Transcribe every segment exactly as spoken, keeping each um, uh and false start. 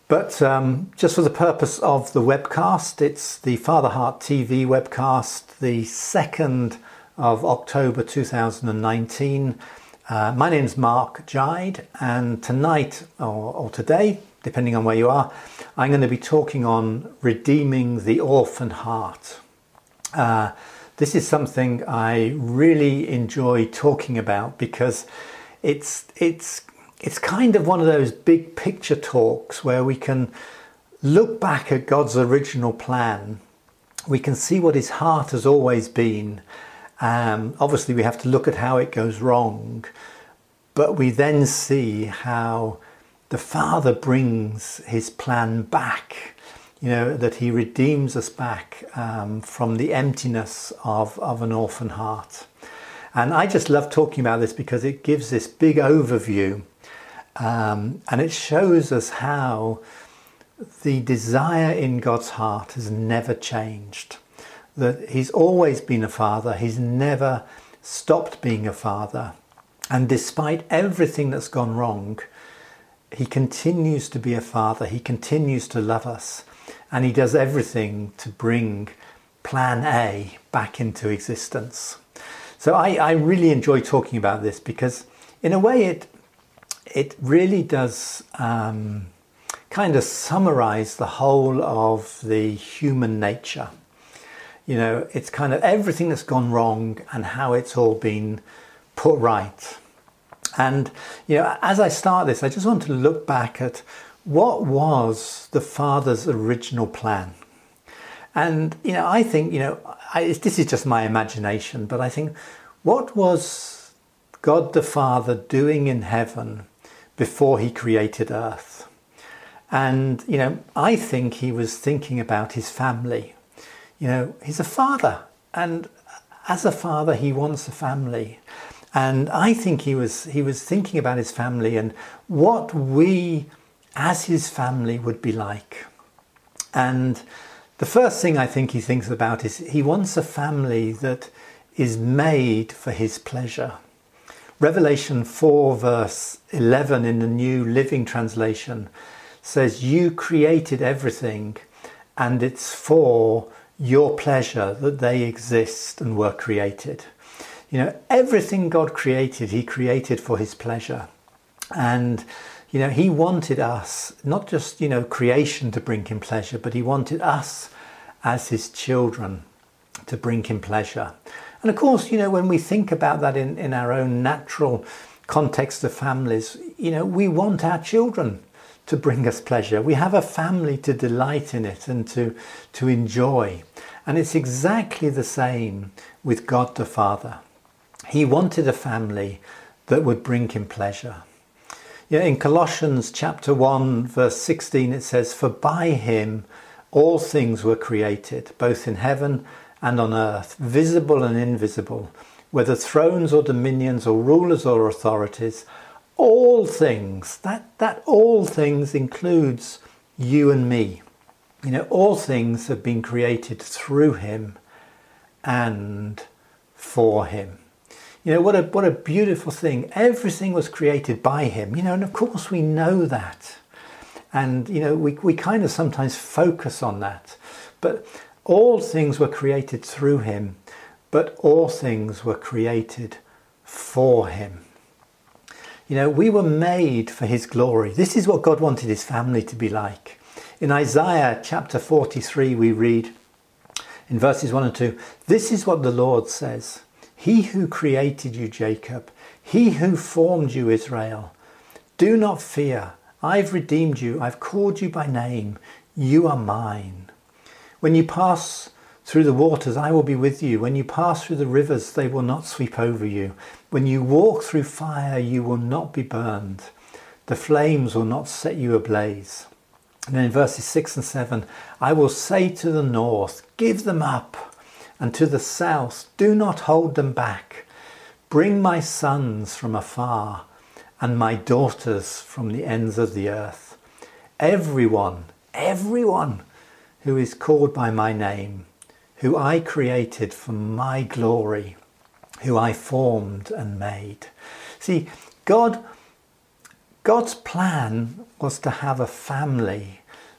But um, just for the purpose of the webcast, it's the Father Heart T V webcast, the second of October two thousand nineteen. Uh, my name's Mark Gide, and tonight, or, or today, depending on where you are, I'm going to be talking on redeeming the orphan heart. Uh, this is something I really enjoy talking about because it's it's it's kind of one of those big picture talks where we can look back at God's original plan. We can see what his heart has always been. Um, obviously, we have to look at how it goes wrong, but we then see how the Father brings his plan back, you know, that he redeems us back um, from the emptiness of, of an orphan heart. And I just love talking about this because it gives this big overview um, and it shows us how the desire in God's heart has never changed. That he's always been a father, he's never stopped being a father. And despite everything that's gone wrong, he continues to be a father, he continues to love us, and he does everything to bring plan A back into existence. So I, I really enjoy talking about this because in a way it it really does um, kind of summarize the whole of the human nature. You know, it's kind of everything that's gone wrong and how it's all been put right. And, you know, as I start this, I just want to look back at what was the Father's original plan. And, you know, I think, you know, I, this is just my imagination, but I think, what was God the Father doing in heaven before he created earth? And, you know, I think he was thinking about his family. You know, he's a father, and as a father, he wants a family. And I think he was he was thinking about his family and what we, as his family, would be like. And the first thing I think he thinks about is he wants a family that is made for his pleasure. Revelation four verse eleven in the New Living Translation says, "You created everything, and it's for your pleasure that they exist and were created." You know, everything God created, he created for his pleasure. And, you know, he wanted us, not just, you know, creation to bring him pleasure, but he wanted us as his children to bring him pleasure. And of course, you know, when we think about that in, in our own natural context of families, you know, we want our children to bring us pleasure. We have a family to delight in it and to, to enjoy. And it's exactly the same with God the Father. He wanted a family that would bring him pleasure. You know, in Colossians chapter one, verse sixteen, it says, "For by him all things were created, both in heaven and on earth, visible and invisible, whether thrones or dominions or rulers or authorities, all things," that, that all things includes you and me. You know, all things have been created through him and for him. You know, what a what a beautiful thing. Everything was created by him, you know, and of course we know that. And, you know, we, we kind of sometimes focus on that. But all things were created through him, but all things were created for him. You know, we were made for his glory. This is what God wanted his family to be like. In Isaiah chapter forty-three, we read in verses one and two, "This is what the Lord says. He who created you, Jacob, he who formed you, Israel. Do not fear. I've redeemed you. I've called you by name. You are mine. When you pass through the waters, I will be with you. When you pass through the rivers, they will not sweep over you. When you walk through fire, you will not be burned. The flames will not set you ablaze." And then in verses six and seven, "I will say to the north, give them up. And to the south, do not hold them back. Bring my sons from afar and my daughters from the ends of the earth. Everyone, everyone who is called by my name, who I created for my glory, who I formed and made." See, God, God's plan was to have a family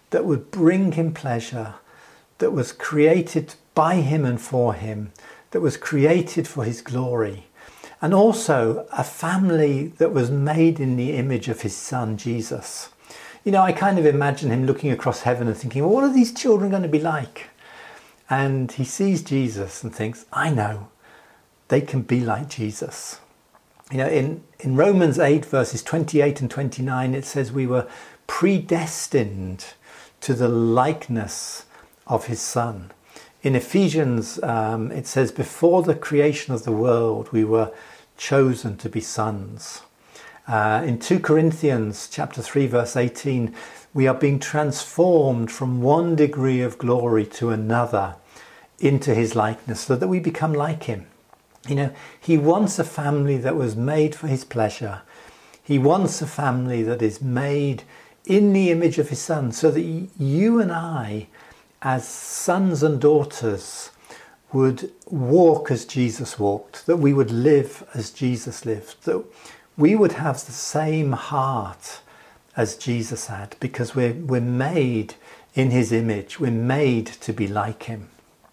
that would bring him pleasure, that was created by him and for him, that was created for his glory. And also a family that was made in the image of his son, Jesus. You know, I kind of imagine him looking across heaven and thinking, well, what are these children going to be like? And he sees Jesus and thinks, I know, they can be like Jesus. You know, in, in Romans eight, verses twenty-eight and twenty-nine, it says we were predestined to the likeness of his son. In Ephesians, um, it says, before the creation of the world, we were chosen to be sons. Uh, in two Corinthians chapter three, verse eighteen, we are being transformed from one degree of glory to another into his likeness, so that we become like him. You know, he wants a family that was made for his pleasure. He wants a family that is made in the image of his son, so that you and I, as sons and daughters, would walk as Jesus walked, that we would live as Jesus lived, that we would have the same heart as Jesus had, because we're, we're made in his image, we're made to be like him.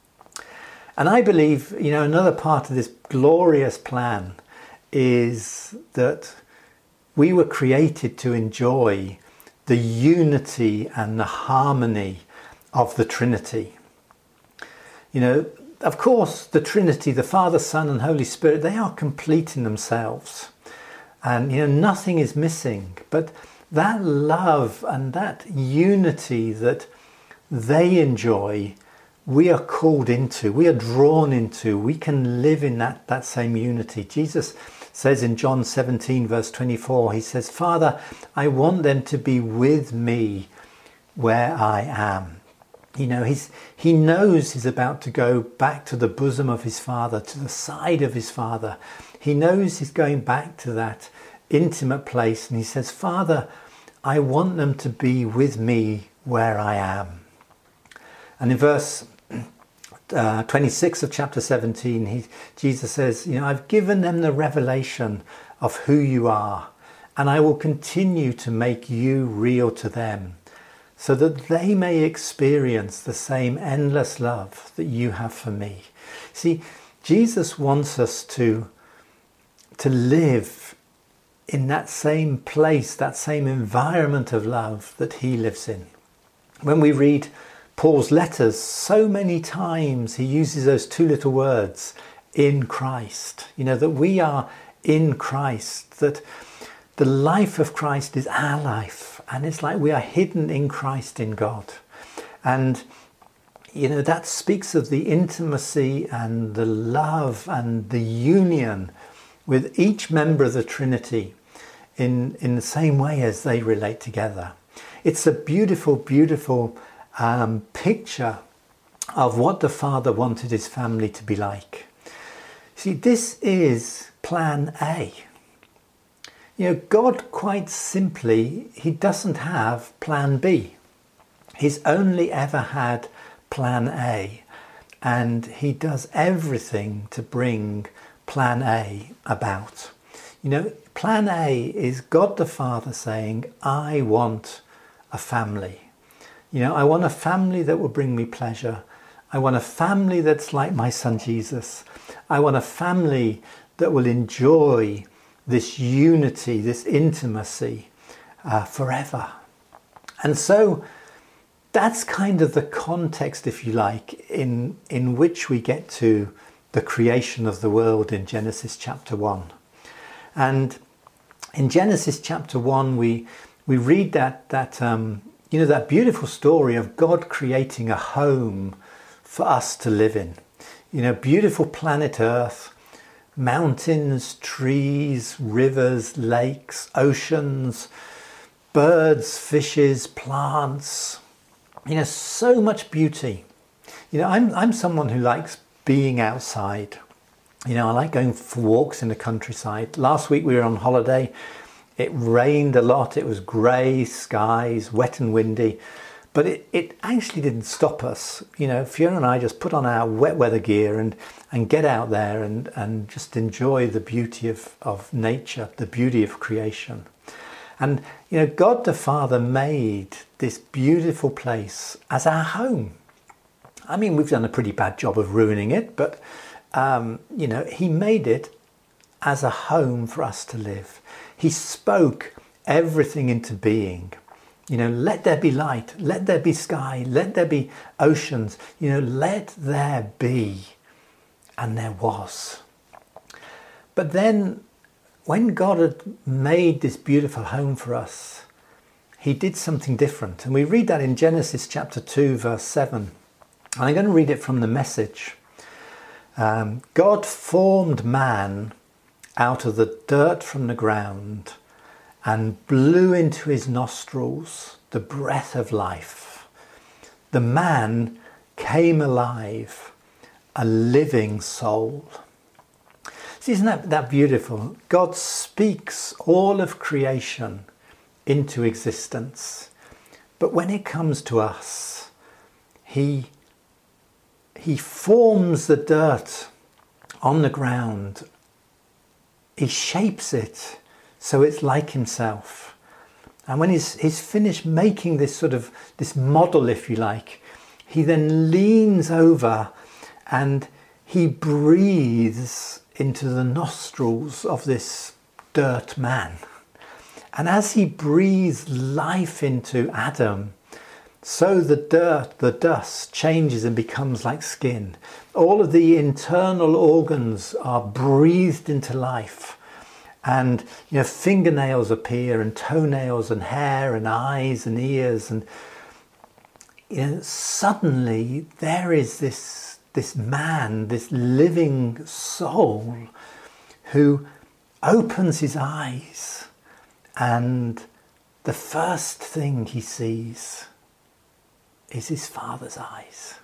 And I believe, you know, another part of this glorious plan is that we were created to enjoy the unity and the harmony of the Trinity. You know, of course, the Trinity, the Father, Son and Holy Spirit, they are complete in themselves. And, you know, nothing is missing. But that love and that unity that they enjoy, we are called into, we are drawn into, we can live in that, that same unity. Jesus says in John seventeen, verse twenty-four, he says, Father, I want them to be with me where I am. You know, he's, he knows he's about to go back to the bosom of his Father, to the side of his Father. He knows he's going back to that intimate place. And he says, Father, I want them to be with me where I am. And in verse uh, twenty-six of chapter seventeen, he, Jesus says, you know, I've given them the revelation of who you are, and I will continue to make you real to them, so that they may experience the same endless love that you have for me. See, Jesus wants us to, to live in that same place, that same environment of love that he lives in. When we read Paul's letters, so many times he uses those two little words, in Christ. You know, that we are in Christ, that the life of Christ is our life. And it's like we are hidden in Christ in God. And, you know, that speaks of the intimacy and the love and the union with each member of the Trinity in, in the same way as they relate together. It's a beautiful, beautiful um, picture of what the Father wanted his family to be like. See, this is plan A. You know, God, quite simply, he doesn't have plan B. He's only ever had plan A. And he does everything to bring plan A about. You know, plan A is God the Father saying, I want a family. You know, I want a family that will bring me pleasure. I want a family that's like my son Jesus. I want a family that will enjoy this unity, this intimacy uh, forever. And so that's kind of the context, if you like, in, in which we get to the creation of the world in Genesis chapter one. And in Genesis chapter one, we, we read that, that um, you know, that beautiful story of God creating a home for us to live in. You know, beautiful planet Earth, mountains, trees, rivers, lakes, oceans, birds, fishes, plants, you know, so much beauty. You know, I'm, I'm someone who likes being outside. You know, I like going for walks in the countryside. Last week we were on holiday. It rained a lot. It was grey skies, wet and windy. But it, it actually didn't stop us. You know, Fiona and I just put on our wet weather gear and, and get out there and, and just enjoy the beauty of, of nature, the beauty of creation. And, you know, God the Father made this beautiful place as our home. I mean, we've done a pretty bad job of ruining it, but, um, you know, he made it as a home for us to live. He spoke everything into being. You know, let there be light, let there be sky, let there be oceans, you know, let there be. And there was. But then, when God had made this beautiful home for us, he did something different. And we read that in Genesis chapter two, verse seven. And I'm going to read it from the Message. Um, God formed man out of the dirt from the ground and blew into his nostrils the breath of life. The man came alive, a living soul. Isn't that, that beautiful? God speaks all of creation into existence. But when it comes to us, he, he forms the dirt on the ground. He shapes it so it's like himself. And when he's, he's finished making this sort of, this model, if you like, he then leans over and he breathes into the nostrils of this dirt man. And as he breathes life into Adam, so the dirt, the dust changes and becomes like skin. All of the internal organs are breathed into life. And, you know, fingernails appear and toenails and hair and eyes and ears. And, you know, suddenly there is this This man, this living soul who opens his eyes, and the first thing he sees is his Father's eyes.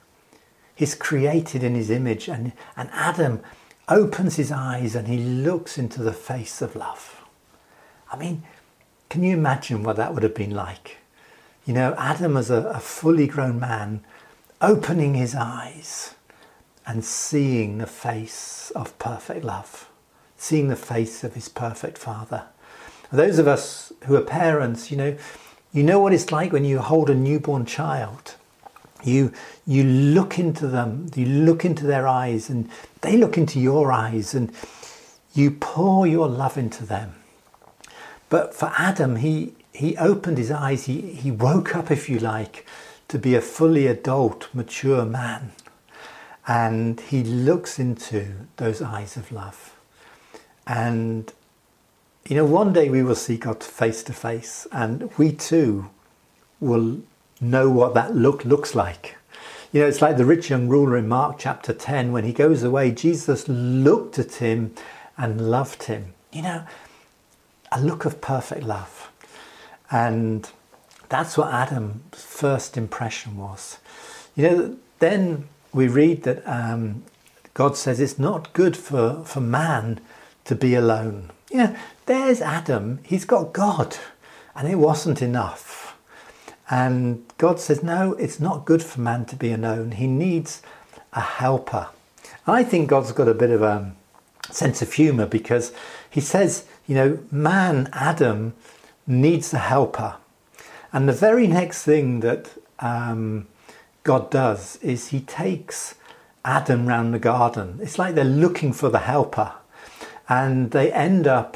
He's created in his image, and, and Adam opens his eyes and he looks into the face of love. I mean, can you imagine what that would have been like? You know, Adam as a, a fully grown man opening his eyes and seeing the face of perfect love, seeing the face of his perfect Father. Those of us who are parents, you know, you know what it's like when you hold a newborn child. You, you look into them, you look into their eyes, and they look into your eyes, and you pour your love into them. But for Adam, he, he opened his eyes, he, he woke up, if you like, to be a fully adult, mature man. And he looks into those eyes of love. And, you know, one day we will see God face to face, and we too will know what that look looks like. You know, it's like the rich young ruler in Mark chapter ten. When he goes away, Jesus looked at him and loved him. You know, a look of perfect love. And that's what Adam's first impression was. You know, then we read that um, God says it's not good for, for man to be alone. You know, there's Adam, he's got God, and it wasn't enough. And God says, no, it's not good for man to be alone. He needs a helper. And I think God's got a bit of a sense of humour, because he says, you know, man, Adam, needs a helper. And the very next thing that um, God does is he takes Adam round the garden. It's like they're looking for the helper. And they end up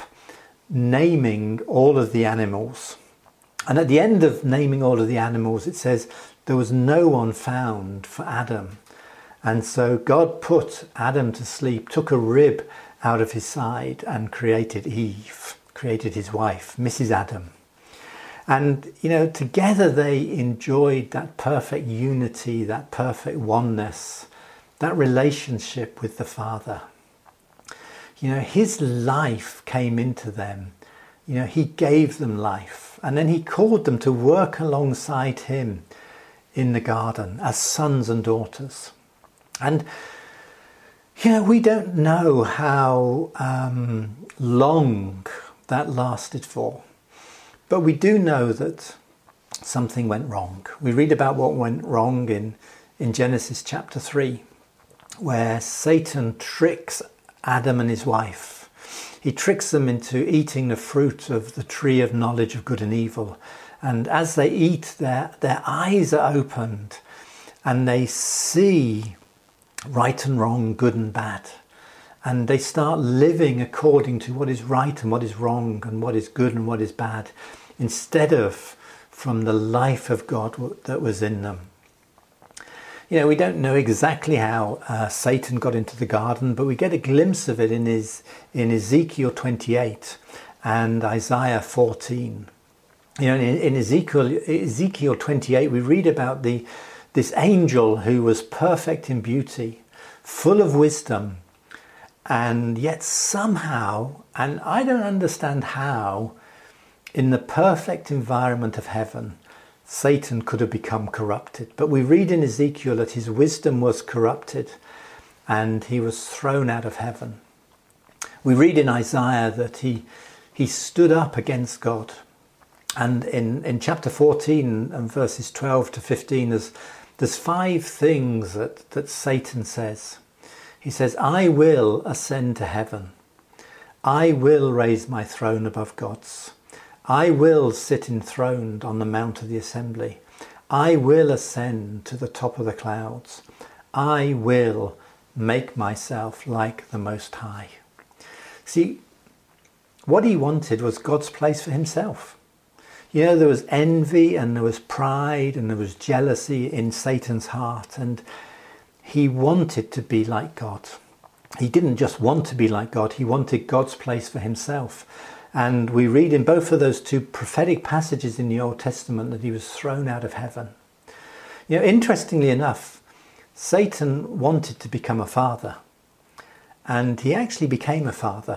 naming all of the animals. And at the end of naming all of the animals, it says there was no one found for Adam. And so God put Adam to sleep, took a rib out of his side and created Eve, created his wife, Missus Adam. And, you know, together they enjoyed that perfect unity, that perfect oneness, that relationship with the Father. You know, his life came into them. You know, he gave them life. And then he called them to work alongside him in the garden as sons and daughters. And, you know, we don't know how um, long that lasted for. But we do know that something went wrong. We read about what went wrong in, in Genesis chapter three, where Satan tricks Adam and his wife. he tricks them into eating the fruit of the tree of knowledge of good and evil. And as they eat, their, their eyes are opened and they see right and wrong, good and bad. And they start living according to what is right and what is wrong and what is good and what is bad, instead of from the life of God that was in them. You know, we don't know exactly how uh, Satan got into the garden, but we get a glimpse of it in his in Ezekiel twenty-eight and Isaiah fourteen. You know, in, in Ezekiel Ezekiel twenty-eight, we read about the this angel who was perfect in beauty, full of wisdom, and yet somehow, and I don't understand how, in the perfect environment of heaven, Satan could have become corrupted. But we read in Ezekiel that his wisdom was corrupted and he was thrown out of heaven. We read in Isaiah that he he stood up against God. And in, in chapter fourteen and verses twelve to fifteen, there's, there's five things that, that Satan says. He says, I will ascend to heaven. I will raise my throne above God's. I will sit enthroned on the mount of the assembly. I will ascend to the top of the clouds. I will make myself like the Most High. See, what he wanted was God's place for himself. You know, there was envy and there was pride and there was jealousy in Satan's heart, and he wanted to be like God. He didn't just want to be like God, he wanted God's place for himself. And we read in both of those two prophetic passages in the Old Testament that he was thrown out of heaven. You know, interestingly enough, Satan wanted to become a father. And he actually became a father.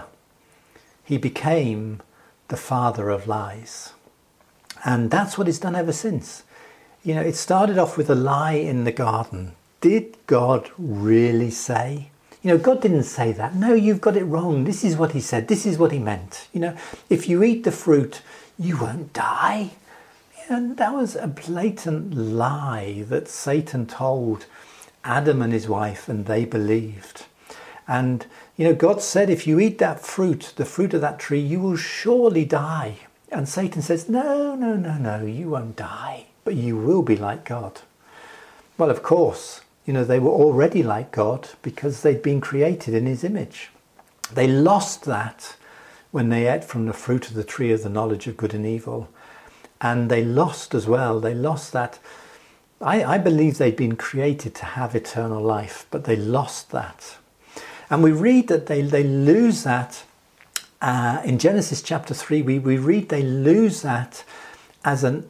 He became the father of lies. And that's what he's done ever since. You know, it started off with a lie in the garden. Did God really say? You know, God didn't say that. No, you've got it wrong. This is what he said. This is what he meant. You know, if you eat the fruit, you won't die. And that was a blatant lie that Satan told Adam and his wife, and they believed. And, you know, God said, if you eat that fruit, the fruit of that tree, you will surely die. And Satan says, no, no, no, no, you won't die, but you will be like God. Well, of course, you know, they were already like God because they'd been created in his image. They lost that when they ate from the fruit of the tree of the knowledge of good and evil. And they lost as well, they lost that. I, I believe they'd been created to have eternal life, but they lost that. And we read that they, they lose that uh, in Genesis chapter three. We, we read they lose that as an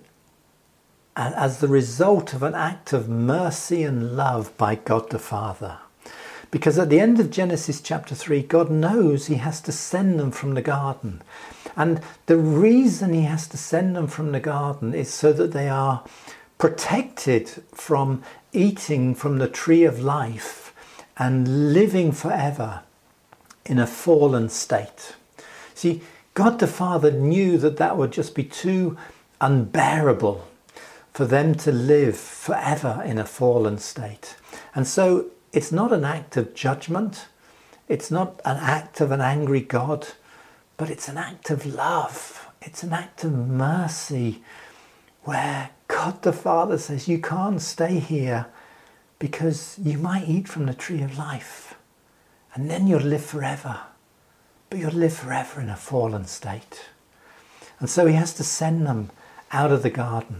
as the result of an act of mercy and love by God the Father. Because at the end of Genesis chapter three, God knows he has to send them from the garden. And the reason he has to send them from the garden is so that they are protected from eating from the tree of life and living forever in a fallen state. See, God the Father knew that that would just be too unbearable for them to live forever in a fallen state. And so it's not an act of judgment, it's not an act of an angry God, but it's an act of love. It's an act of mercy where God the Father says, you can't stay here because you might eat from the tree of life and then you'll live forever, but you'll live forever in a fallen state. And so he has to send them out of the garden.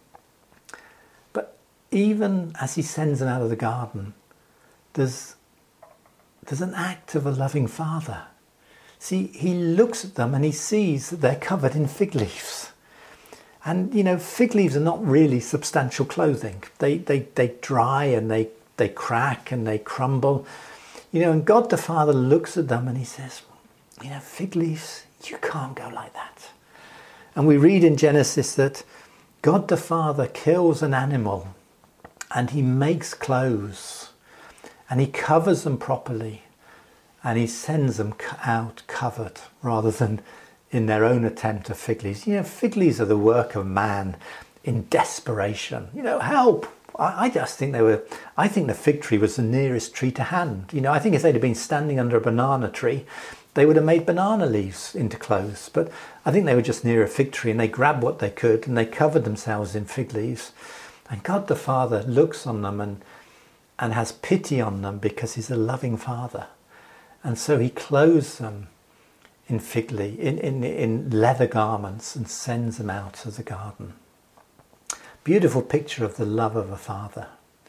Even as he sends them out of the garden, there's, there's an act of a loving father. See, he looks at them and he sees that they're covered in fig leaves. And, you know, fig leaves are not really substantial clothing. They, they, they dry and they, they crack and they crumble. You know, and God the Father looks at them and he says, you know, fig leaves, you can't go like that. And we read in Genesis that God the Father kills an animal and he makes clothes and he covers them properly and he sends them out covered rather than in their own attempt of fig leaves. You know, fig leaves are the work of man in desperation. You know, help! I, I just think they were, I think the fig tree was the nearest tree to hand. You know, I think if they'd have been standing under a banana tree, they would have made banana leaves into clothes. But I think they were just near a fig tree and they grabbed what they could and they covered themselves in fig leaves. And God the Father looks on them and, and has pity on them because he's a loving Father. And so he clothes them in fig leaf, in, in, in leather garments and sends them out of the garden. Beautiful picture of the love of a father.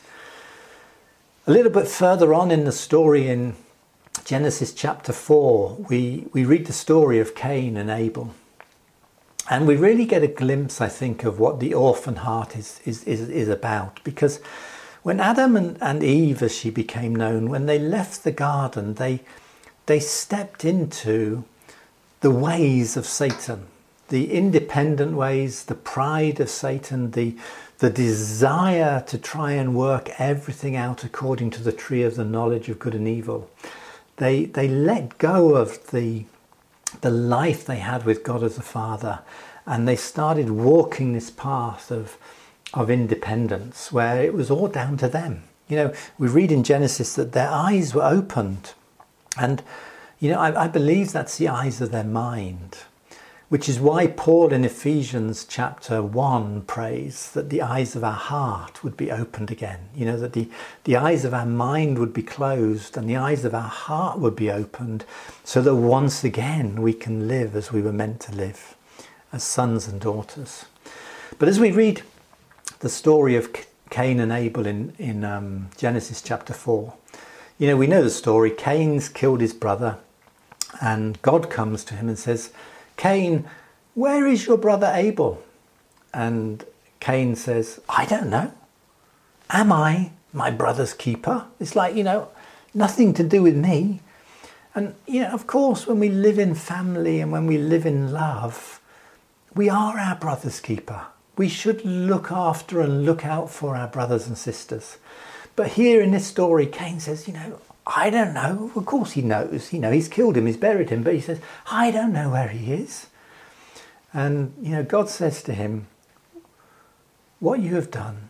A little bit further on in the story in Genesis chapter four, we, we read the story of Cain and Abel. And we really get a glimpse, I think, of what the orphan heart is, is, is, is about. Because when Adam and, and Eve, as she became known, when they left the garden, they, they stepped into the ways of Satan. The independent ways, the pride of Satan, the, the desire to try and work everything out according to the tree of the knowledge of good and evil. They, they let go of the the life they had with God as a Father, and they started walking this path of of independence where it was all down to them. You know, we read in Genesis that their eyes were opened, and you know, I, I believe that's the eyes of their mind, which is why Paul in Ephesians chapter one prays that the eyes of our heart would be opened again. You know, that the, the eyes of our mind would be closed and the eyes of our heart would be opened so that once again we can live as we were meant to live, as sons and daughters. But as we read the story of Cain and Abel in, in um, Genesis chapter four, you know, we know the story. Cain's killed his brother and God comes to him and says, Cain, where is your brother Abel? And Cain says, I don't know. Am I my brother's keeper? It's like, you know, nothing to do with me. And, you know, of course, when we live in family and when we live in love, we are our brother's keeper. We should look after and look out for our brothers and sisters. But here in this story, Cain says, you know, I don't know. Of course he knows. You know, he's killed him, he's buried him. But he says, I don't know where he is. And, you know, God says to him, what you have done,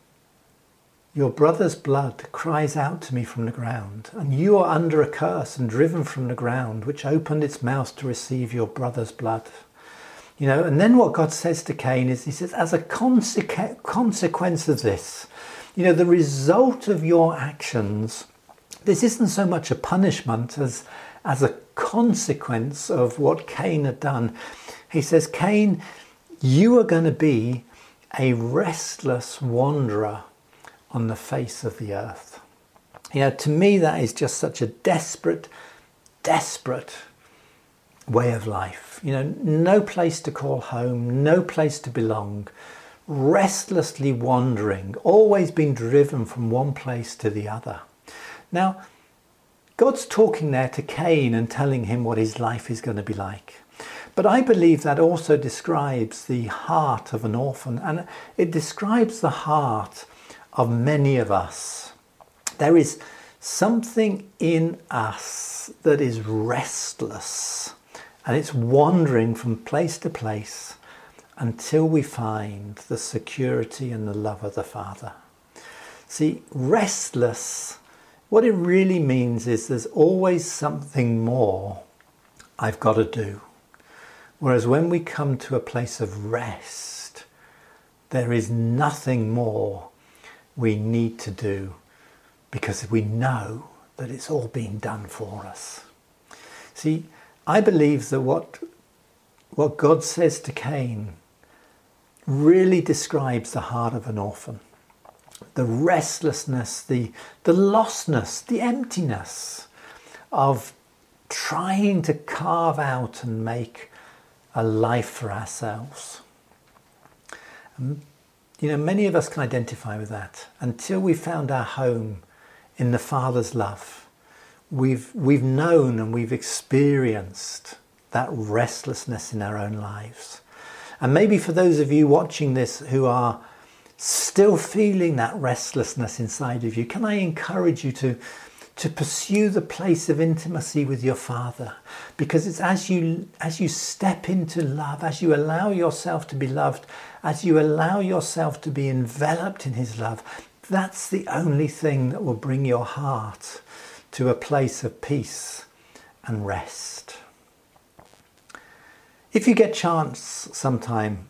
your brother's blood cries out to me from the ground. And you are under a curse and driven from the ground, which opened its mouth to receive your brother's blood. You know, and then what God says to Cain is, he says, as a consequ- consequence of this, you know, the result of your actions, this isn't so much a punishment as, as a consequence of what Cain had done. He says, Cain, you are going to be a restless wanderer on the face of the earth. You know, to me, that is just such a desperate, desperate way of life. You know, no place to call home, no place to belong, restlessly wandering, always being driven from one place to the other. Now, God's talking there to Cain and telling him what his life is going to be like. But I believe that also describes the heart of an orphan, and it describes the heart of many of us. There is something in us that is restless, and it's wandering from place to place until we find the security and the love of the Father. See, restless, what it really means is there's always something more I've got to do. Whereas when we come to a place of rest, there is nothing more we need to do because we know that it's all been done for us. See, I believe that what, what God says to Cain really describes the heart of an orphan. The restlessness, the, the lostness, the emptiness of trying to carve out and make a life for ourselves. Um, you know, many of us can identify with that. Until we found our home in the Father's love, we've, we've known and we've experienced that restlessness in our own lives. And maybe for those of you watching this who are still feeling that restlessness inside of you, can I encourage you to, to pursue the place of intimacy with your Father? Because it's as you, as you step into love, as you allow yourself to be loved, as you allow yourself to be enveloped in his love, that's the only thing that will bring your heart to a place of peace and rest. If you get a chance sometime,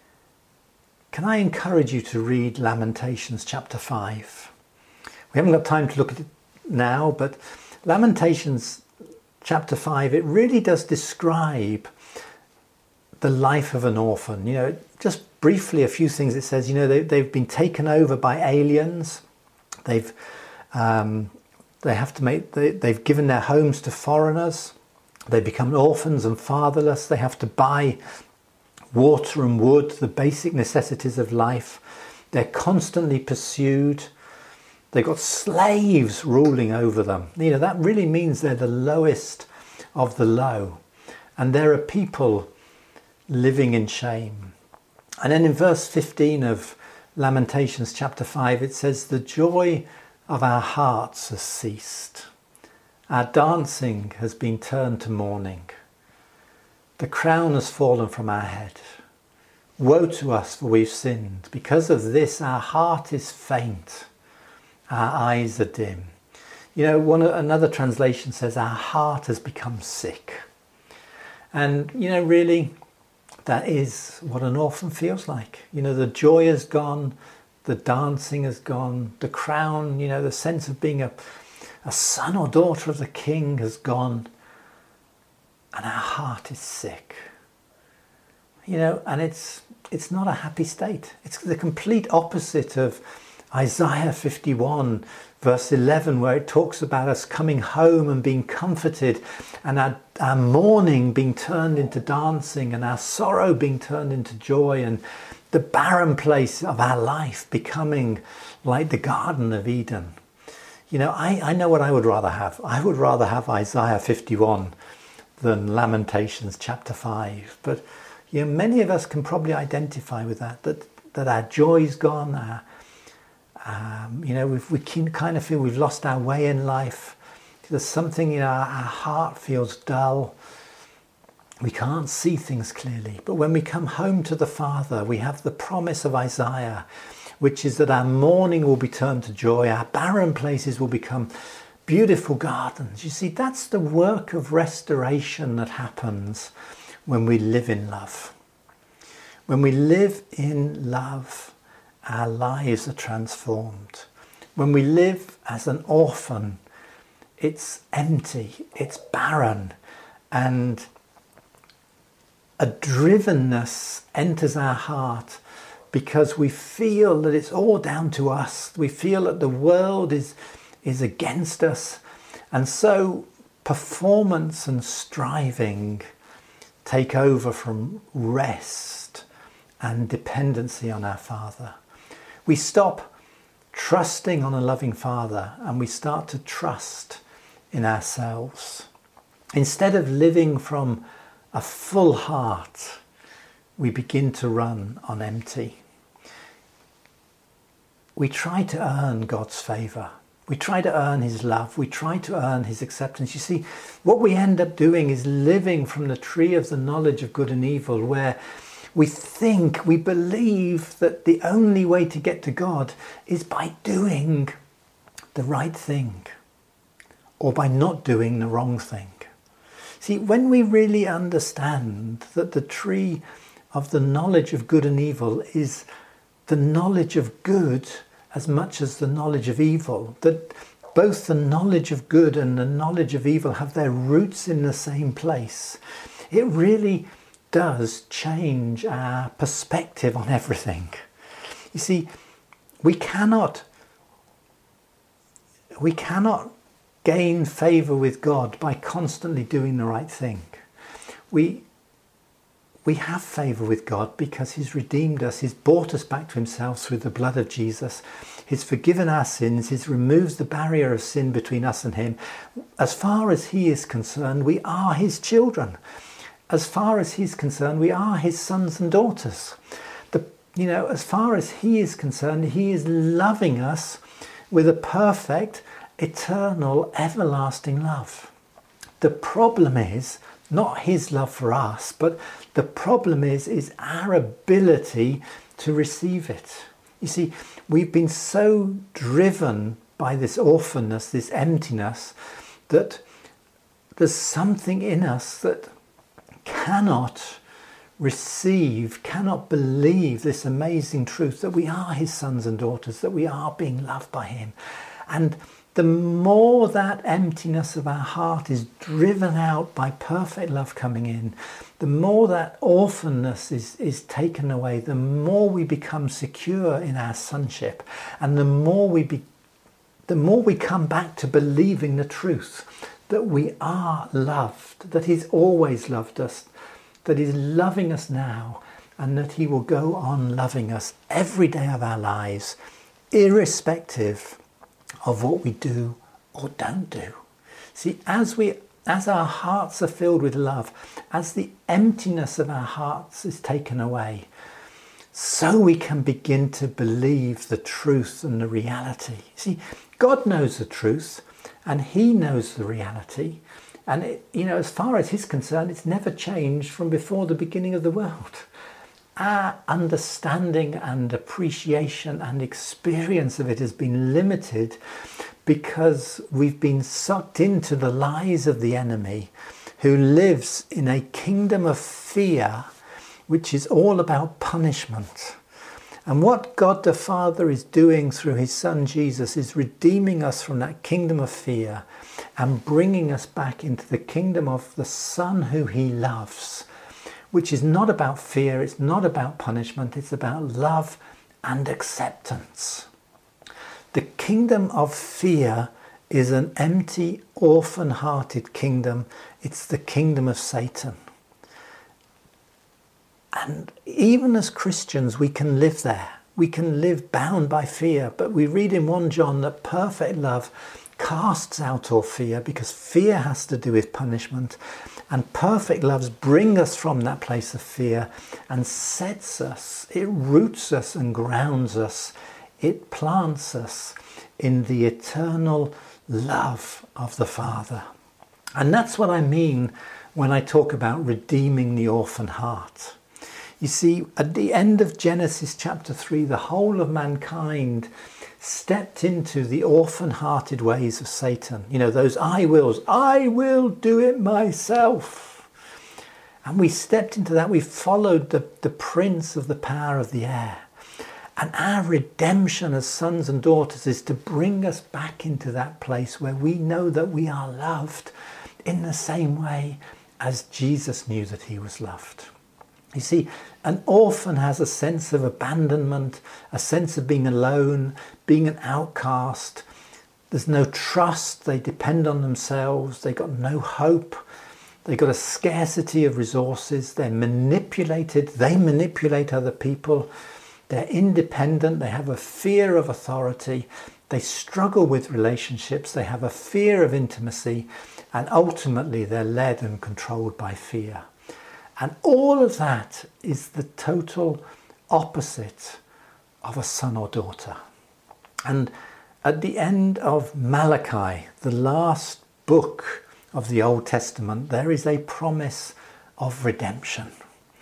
can I encourage you to read Lamentations chapter five? We haven't got time to look at it now, but Lamentations chapter five, it really does describe the life of an orphan. You know, just briefly a few things it says. You know, they, they've been taken over by aliens. They've um, they have to make they, they've given their homes to foreigners. They become orphans and fatherless. They have to buy water and wood, the basic necessities of life. They're constantly pursued. They've got slaves ruling over them. You know, that really means they're the lowest of the low. And there are people living in shame. And then in verse fifteen of Lamentations chapter five, it says, the joy of our hearts has ceased. Our dancing has been turned to mourning. The crown has fallen from our head. Woe to us, for we've sinned. Because of this, our heart is faint. Our eyes are dim. You know, one another translation says our heart has become sick. And, you know, really, that is what an orphan feels like. You know, the joy has gone, the dancing has gone, the crown, you know, the sense of being a, a son or daughter of the king has gone, and our heart is sick. You know, and it's it's not a happy state. It's the complete opposite of Isaiah fifty-one verse eleven, where it talks about us coming home and being comforted, and our, our mourning being turned into dancing, and our sorrow being turned into joy, and the barren place of our life becoming like the Garden of Eden. You know, I, I know what I would rather have. I would rather have Isaiah fifty-one than Lamentations chapter five. But you know, many of us can probably identify with that, that, that our joy's gone, our Um, you know, we've, we can kind of feel we've lost our way in life. There's something, you know, our, our heart feels dull. We can't see things clearly. But when we come home to the Father, we have the promise of Isaiah, which is that our mourning will be turned to joy. Our barren places will become beautiful gardens. You see, that's the work of restoration that happens when we live in love. When we live in love, our lives are transformed. When we live as an orphan, it's empty, it's barren, and a drivenness enters our heart because we feel that it's all down to us. We feel that the world is, is against us. And so performance and striving take over from rest and dependency on our Father. We stop trusting on a loving Father and we start to trust in ourselves. Instead of living from a full heart, we begin to run on empty. We try to earn God's favour. We try to earn his love. We try to earn his acceptance. You see, what we end up doing is living from the tree of the knowledge of good and evil, where we think, we believe that the only way to get to God is by doing the right thing or by not doing the wrong thing. See, when we really understand that the tree of the knowledge of good and evil is the knowledge of good as much as the knowledge of evil, that both the knowledge of good and the knowledge of evil have their roots in the same place, it really does change our perspective on everything. You see, we cannot we cannot gain favour with God by constantly doing the right thing. We we have favour with God because he's redeemed us, he's brought us back to himself through the blood of Jesus, he's forgiven our sins, he's removed the barrier of sin between us and him. As far as he is concerned, we are his children. As far as he's concerned, we are his sons and daughters. The, you know, as far as he is concerned, he is loving us with a perfect, eternal, everlasting love. The problem is not his love for us, but the problem is, is our ability to receive it. You see, we've been so driven by this orphanness, this emptiness, that there's something in us that cannot receive, cannot believe this amazing truth that we are his sons and daughters, that we are being loved by him. And the more that emptiness of our heart is driven out by perfect love coming in, the more that orphanness is, is taken away, the more we become secure in our sonship, and the more we be, the more we come back to believing the truth that we are loved, that he's always loved us, that he's loving us now, and that he will go on loving us every day of our lives, irrespective of what we do or don't do. See, as we as our hearts are filled with love, as the emptiness of our hearts is taken away, so we can begin to believe the truth and the reality. See, God knows the truth and he knows the reality. And, it, you know, as far as he's concerned, it's never changed from before the beginning of the world. Our understanding and appreciation and experience of it has been limited because we've been sucked into the lies of the enemy, who lives in a kingdom of fear, which is all about punishment. And what God the Father is doing through his Son Jesus is redeeming us from that kingdom of fear and bringing us back into the kingdom of the Son who he loves, which is not about fear, it's not about punishment, it's about love and acceptance. The kingdom of fear is an empty, orphan-hearted kingdom. It's the kingdom of Satan. And even as Christians, we can live there. We can live bound by fear. But we read in First John that perfect love casts out all fear, because fear has to do with punishment. And perfect loves bring us from that place of fear and sets us, it roots us and grounds us. It plants us in the eternal love of the Father. And that's what I mean when I talk about redeeming the orphan heart. You see, at the end of Genesis chapter three, the whole of mankind stepped into the orphan-hearted ways of Satan. You know, those I wills. I will do it myself. And we stepped into that. We followed the, the prince of the power of the air. And our redemption as sons and daughters is to bring us back into that place where we know that we are loved in the same way as Jesus knew that he was loved. You see, an orphan has a sense of abandonment, a sense of being alone, being an outcast. There's no trust. They depend on themselves. They've got no hope. They've got a scarcity of resources. They're manipulated. They manipulate other people. They're independent. They have a fear of authority. They struggle with relationships. They have a fear of intimacy. And ultimately, they're led and controlled by fear. And all of that is the total opposite of a son or daughter. And at the end of Malachi, the last book of the Old Testament, there is a promise of redemption,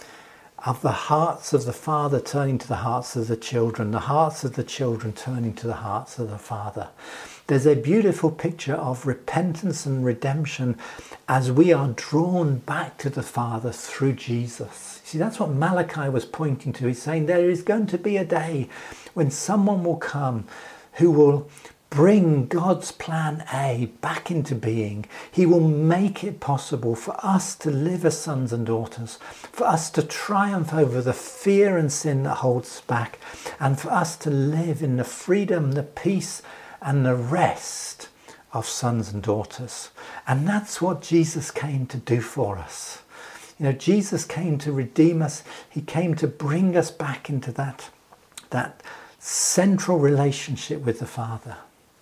of the hearts of the father turning to the hearts of the children, the hearts of the children turning to the hearts of the father. There's a beautiful picture of repentance and redemption as we are drawn back to the Father through Jesus. See, that's what Malachi was pointing to. He's saying there is going to be a day when someone will come who will bring God's plan A back into being. He will make it possible for us to live as sons and daughters, for us to triumph over the fear and sin that holds us back, and for us to live in the freedom, the peace, and the rest of sons and daughters. And that's what Jesus came to do for us. You know, Jesus came to redeem us. He came to bring us back into that, that central relationship with the Father.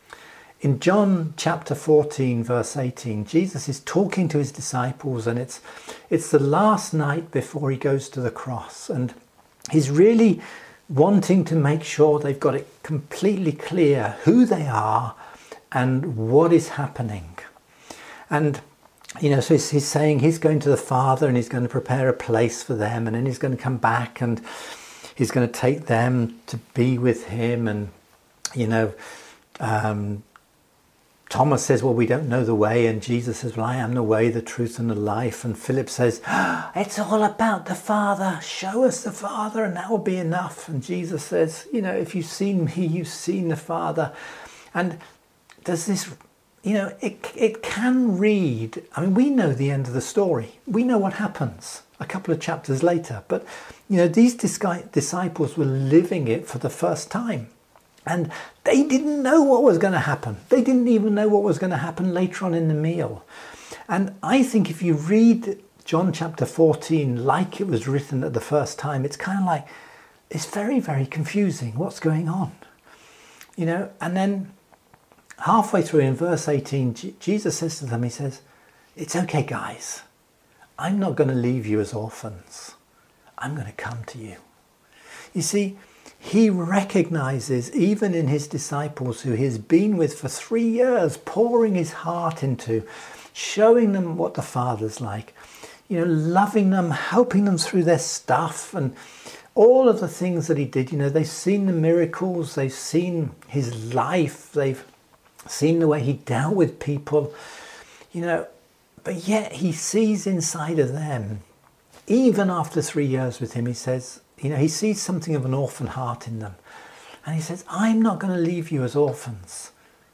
In John chapter fourteen, verse eighteen, Jesus is talking to his disciples, and it's, it's the last night before he goes to the cross. And he's really wanting to make sure they've got it completely clear who they are and what is happening. And, you know, so he's, he's saying he's going to the Father and he's going to prepare a place for them, and then he's going to come back and he's going to take them to be with him and, you know, um, Thomas says, well, we don't know the way. And Jesus says, well, I am the way, the truth and the life. And Philip says, oh, it's all about the Father. Show us the Father and that will be enough. And Jesus says, you know, if you've seen me, you've seen the Father. And there's this, you know, it, it can read, I mean, we know the end of the story. We know what happens a couple of chapters later. But, you know, these disciples were living it for the first time. And they didn't know what was going to happen. They didn't even know what was going to happen later on in the meal. And I think if you read John chapter fourteen like it was written at the first time, it's kind of like, it's very, very confusing what's going on. You know, and then halfway through in verse eighteen, Jesus says to them, he says, it's okay, guys. I'm not going to leave you as orphans. I'm going to come to you. You see, he recognizes, even in his disciples who he's been with for three years, pouring his heart into, showing them what the Father's like, you know, loving them, helping them through their stuff and all of the things that he did. You know, they've seen the miracles, they've seen his life, they've seen the way he dealt with people, you know, but yet he sees inside of them, even after three years with him, he says, you know, he sees something of an orphan heart in them. And he says, I'm not going to leave you as orphans.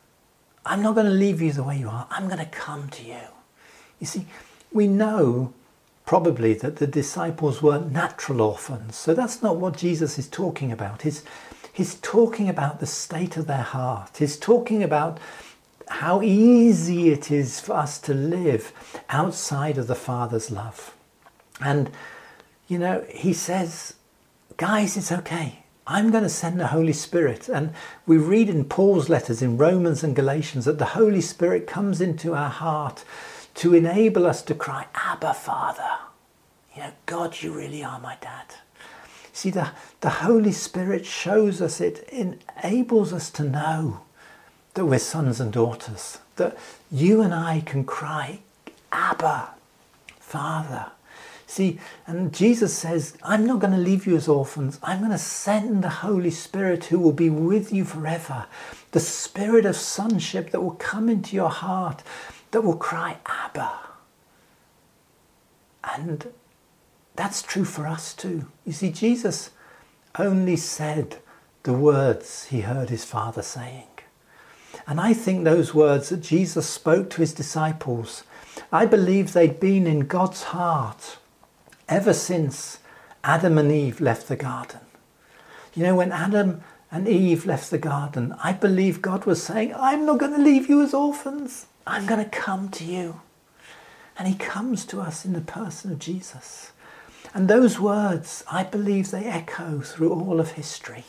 I'm not going to leave you the way you are. I'm going to come to you. You see, we know probably that the disciples were natural orphans. So that's not what Jesus is talking about. He's, he's talking about the state of their heart. He's talking about how easy it is for us to live outside of the Father's love. And, you know, he says, guys, it's okay. I'm going to send the Holy Spirit. And we read in Paul's letters in Romans and Galatians that the Holy Spirit comes into our heart to enable us to cry, Abba, Father. You know, God, you really are my dad. See, the, the Holy Spirit shows us, it enables us to know that we're sons and daughters, that you and I can cry, Abba, Father. See, and Jesus says, I'm not going to leave you as orphans. I'm going to send the Holy Spirit who will be with you forever. The spirit of sonship that will come into your heart, that will cry, Abba. And that's true for us too. You see, Jesus only said the words he heard his Father saying. And I think those words that Jesus spoke to his disciples, I believe they'd been in God's heart ever since Adam and Eve left the garden. You know, when Adam and Eve left the garden, I believe God was saying, I'm not going to leave you as orphans. I'm going to come to you. And he comes to us in the person of Jesus. And those words, I believe they echo through all of history.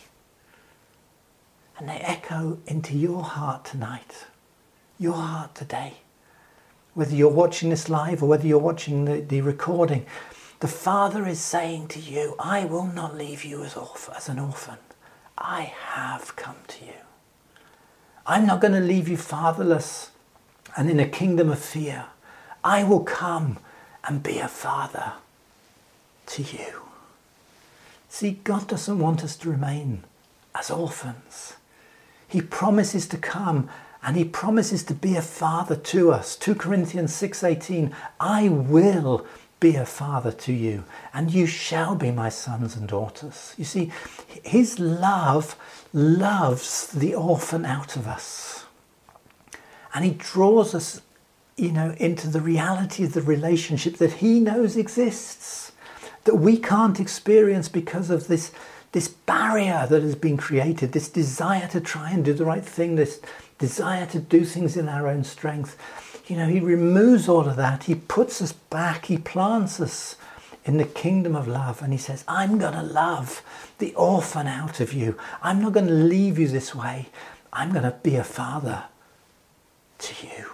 And they echo into your heart tonight, your heart today. Whether you're watching this live or whether you're watching the, the recording, the Father is saying to you, I will not leave you as, orph- as an orphan. I have come to you. I'm not going to leave you fatherless and in a kingdom of fear. I will come and be a father to you. See, God doesn't want us to remain as orphans. He promises to come and he promises to be a father to us. Second Corinthians six eighteen, I will be a father to you, and you shall be my sons and daughters. You see, his love loves the orphan out of us. And he draws us, you know, into the reality of the relationship that he knows exists, that we can't experience because of this, this barrier that has been created, this desire to try and do the right thing, this desire to do things in our own strength. You know, he removes all of that. He puts us back. He plants us in the kingdom of love. And he says, I'm going to love the orphan out of you. I'm not going to leave you this way. I'm going to be a father to you.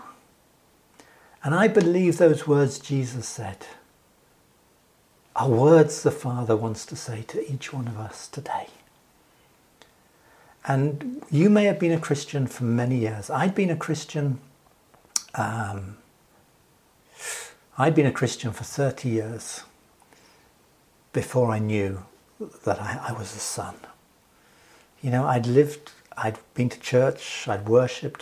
And I believe those words Jesus said are words the Father wants to say to each one of us today. And you may have been a Christian for many years. I'd been a Christian Um, I'd been a Christian for thirty years before I knew that I, I was a son. You know, I'd lived, I'd been to church, I'd worshipped, I'd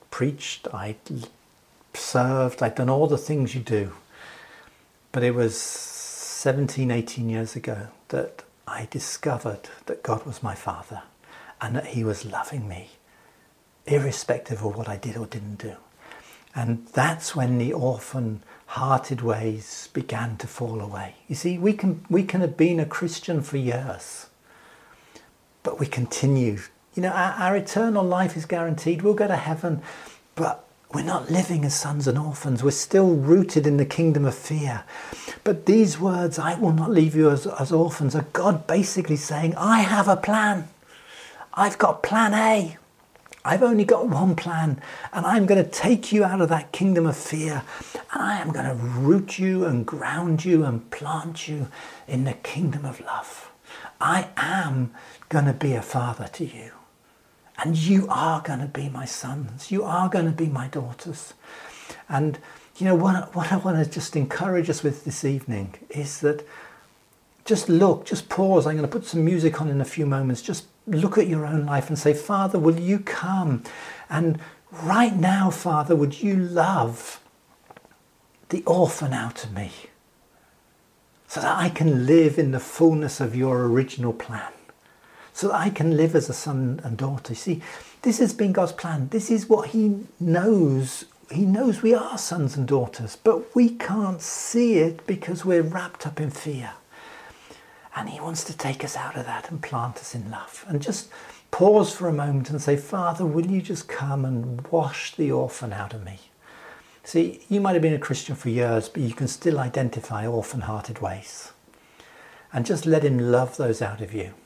preached, I'd served, I'd done all the things you do. But it was seventeen, eighteen years ago that I discovered that God was my Father and that he was loving me, irrespective of what I did or didn't do. And that's when the orphan-hearted ways began to fall away. You see, we can we can have been a Christian for years, but we continue. You know, our, our eternal life is guaranteed. We'll go to heaven, but we're not living as sons and orphans. We're still rooted in the kingdom of fear. But these words, I will not leave you as, as orphans, are God basically saying, I have a plan. I've got plan A. I've only got one plan, and I'm going to take you out of that kingdom of fear, and I am going to root you and ground you and plant you in the kingdom of love. I am going to be a father to you, and you are going to be my sons. You are going to be my daughters. And you know what, what I want to just encourage us with this evening is that just look, just pause. I'm going to put some music on in a few moments. Just look at your own life and say, Father, will you come? And right now, Father, would you love the orphan out of me so that I can live in the fullness of your original plan, so that I can live as a son and daughter. See, this has been God's plan. This is what he knows. He knows we are sons and daughters, but we can't see it because we're wrapped up in fear. And he wants to take us out of that and plant us in love. And just pause for a moment and say, Father, will you just come and wash the orphan out of me? See, you might have been a Christian for years, but you can still identify orphan-hearted ways. And just let him love those out of you.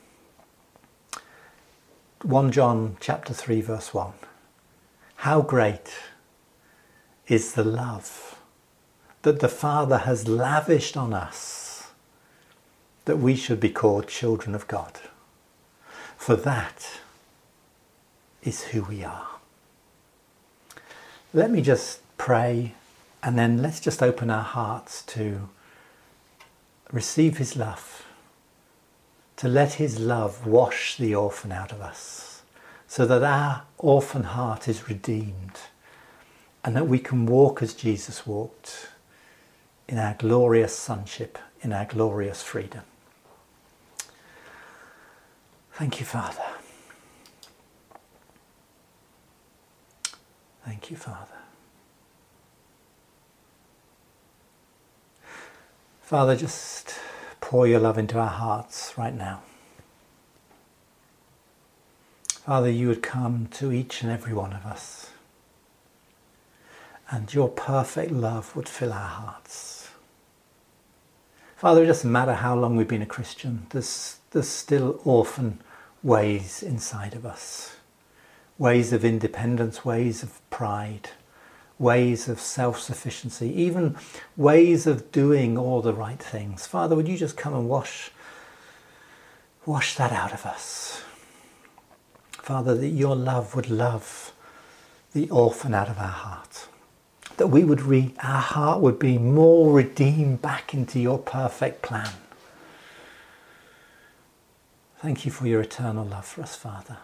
First John chapter three, verse one. How great is the love that the Father has lavished on us, that we should be called children of God. For that is who we are. Let me just pray, and then let's just open our hearts to receive his love, to let his love wash the orphan out of us, so that our orphan heart is redeemed, and that we can walk as Jesus walked, in our glorious sonship, in our glorious freedom. Thank you, Father. Thank you, Father. Father, just pour your love into our hearts right now. Father, you would come to each and every one of us, and your perfect love would fill our hearts. Father, it doesn't matter how long we've been a Christian, there's, there's still orphan ways inside of us. Ways of independence, ways of pride, ways of self-sufficiency, even ways of doing all the right things. Father, would you just come and wash, wash that out of us. Father, that your love would love the orphan out of our heart. That we would re, our heart would be more redeemed back into your perfect plan. Thank you for your eternal love for us, Father.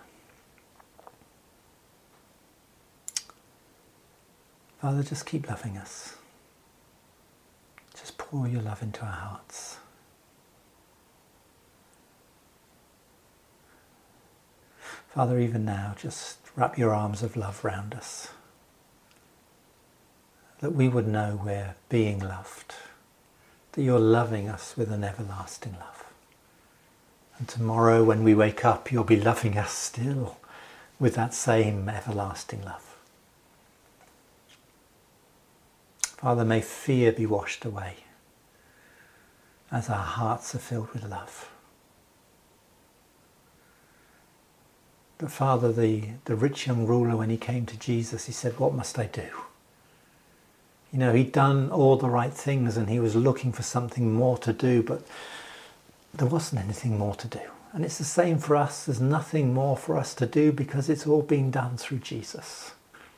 Father, just keep loving us. Just pour your love into our hearts. Father, even now, just wrap your arms of love round us, that we would know we're being loved, that you're loving us with an everlasting love. And tomorrow when we wake up, you'll be loving us still with that same everlasting love. Father, may fear be washed away as our hearts are filled with love. But Father, the, the rich young ruler, when he came to Jesus, he said, what must I do? You know, he'd done all the right things and he was looking for something more to do, but there wasn't anything more to do. And it's the same for us. There's nothing more for us to do because it's all been done through Jesus.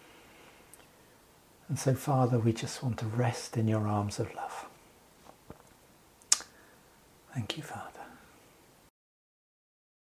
And so, Father, we just want to rest in your arms of love. Thank you, Father.